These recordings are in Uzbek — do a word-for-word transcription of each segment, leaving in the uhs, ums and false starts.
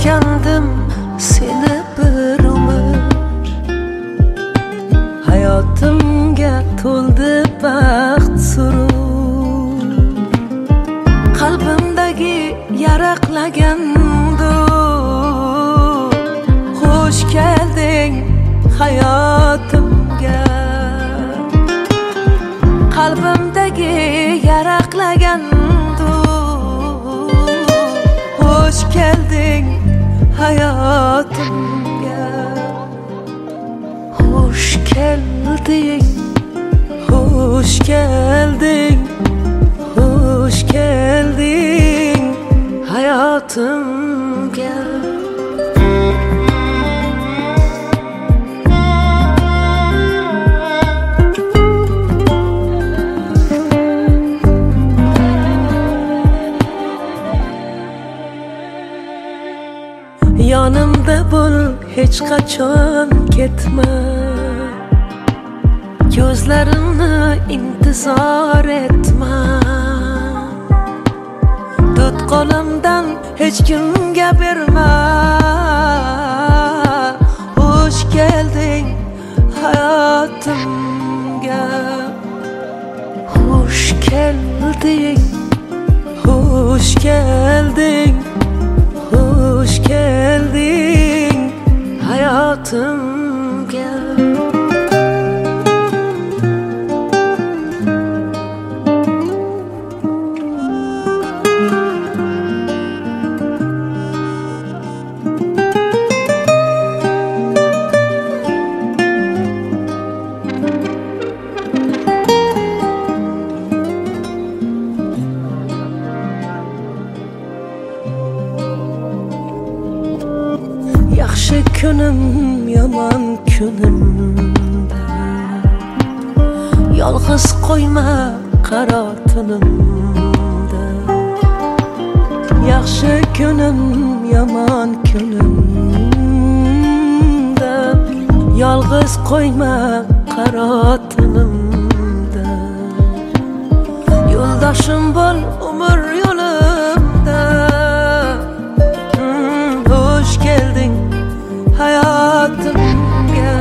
kutgandim seni bir umr. Hayotimga to'ldi baxt surur. Qalbimdagi yaraqlagan nur. Xush kelding hayotimga. Qalbimdagi yaraqlagan nur. Xush kelding hayotimga. Xush kelding, xush kelding, xush kelding hayotimga. Yonimda bo'l, hech qachon ketma. Ko'zlarimni intizor etma. Tut qo'limdan hech kimga berma. Xush kelding hayotimga. Xush kelding, xush kelding, xush kelding hayotimga. Yaxshi kunim, yomon kunimda yolg'iz qo'yma qaro tunimda. Yaxshi kunim, yomon kunimda yolg'iz qo'yma qaro tunimda. Yo'ldoshim bo'l umr yo'limda. Xush kelding hayotimga.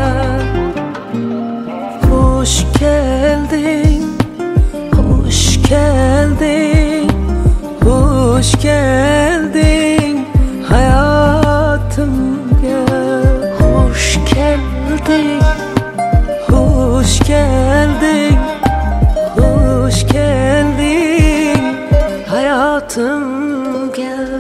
Xush kelding, xush kelding, xush kelding hayotimga. Xush kelding, xush kelding, xush kelding hayotimga.